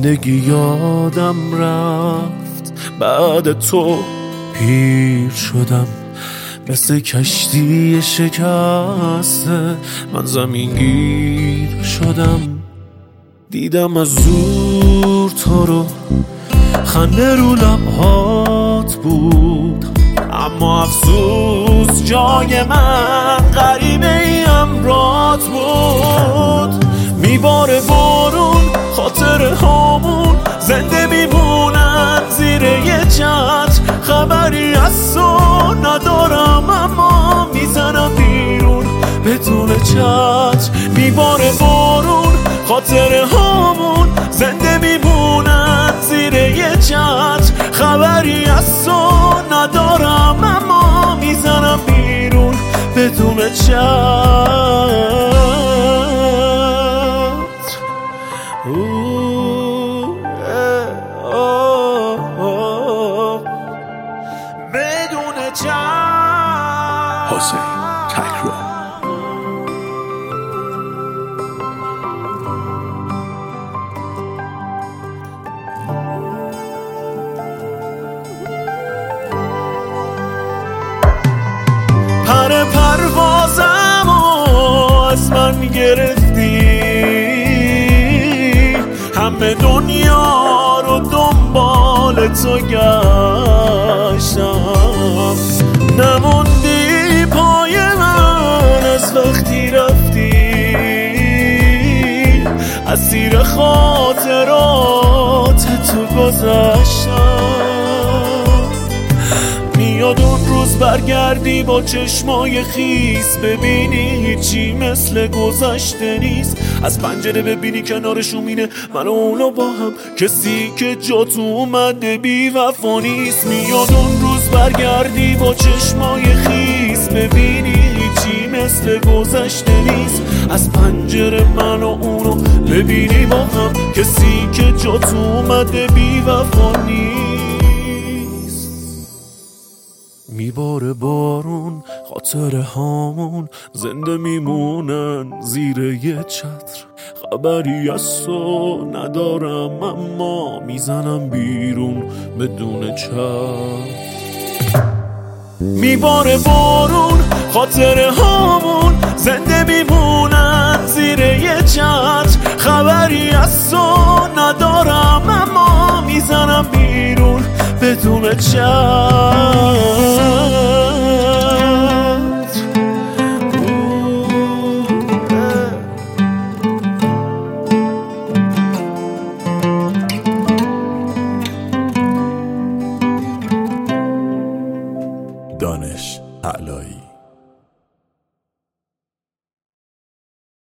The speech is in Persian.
زندگی یادم رفت، بعد تو پیر شدم، مثل کشتی شکسته من زمین گیر شدم. دیدم از زور تو رو، خنده رو لبهات بود، اما افسوس جای من غریبه ای امرات بود. میباره بارون خاطر هامون، زنده میمونن زیر یه چتر، خبری از تو ندارم اما میزنم بیرون بدون چتر. میباره بارون خاطر هامون، زنده میمونن زیر یه چتر، خبری از تو ندارم اما میزنم بیرون بدون چتر. بدون چتر. حسین تکرار. پر پروازمو از من گرفتی، همه دنیا رو دنبال تو گشتم، نموندی پای من از وقتی رفتی، اسیر خاطرات تو گذشتم. میاد اون روز برگردی با چشمای خیس، ببینی هیچی مثل گذشته نیست، از پنجره ببینی کنارشون مینه من و اونو با هم، کسی که جا تو اومده بی وفا نیست. میاد اون روز برگردی با چشمای خیس، ببینی هیچی مثل گذشته نیست، از پنجره من و اونو ببینی با هم، کسی که جا تو اومده بی وفا نیست. میباره بارون خاطر هامون، زنده میمونن زیر یه چتر، خبری از تو ندارم اما میزنم بیرون بدون چتر. میباره بارون خاطر هامون، زنده میمونن زیر یه چتر، خبری از تو ندارم اما میزنم بیرون بدون چتر.